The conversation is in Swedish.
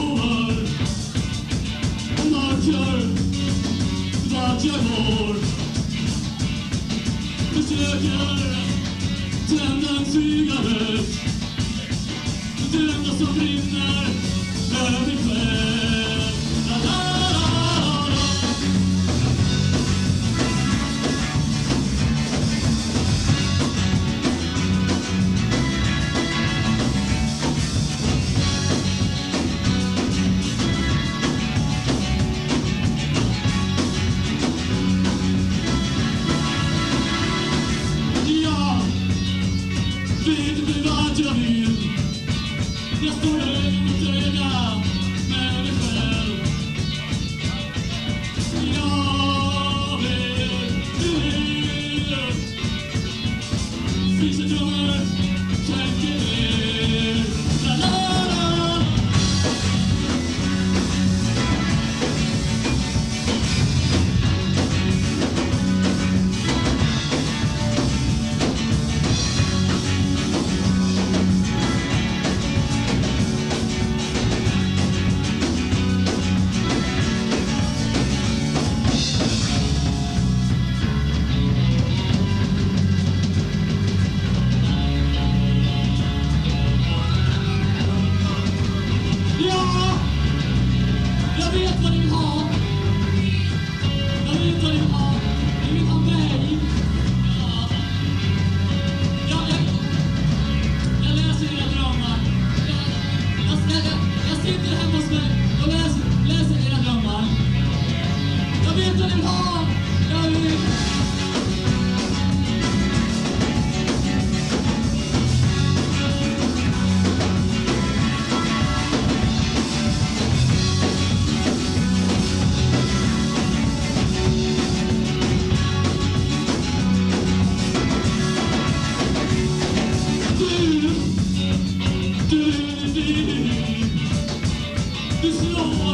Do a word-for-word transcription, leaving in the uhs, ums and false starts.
sover och mörker vart jag går. Försöker tända en cigarett, det enda som brinner är min själ. La, la, la, la. Vet inte vad jag vill. Jag står öga mot öga med mig själv. Jag vet, du vet. Finns ett nummer, tänker er. La, la, la. Ja, jag vet vad ni vill ha. Jag vet vad ni vill ha. Ni vill ha mig. Ja. Ja, jag, jag läser era drömmar. Jag, jag, jag, jag sitter hemma hos mig och läser, läser era drömmar. Jag vet vad ni vill ha. Jag vet. Du slår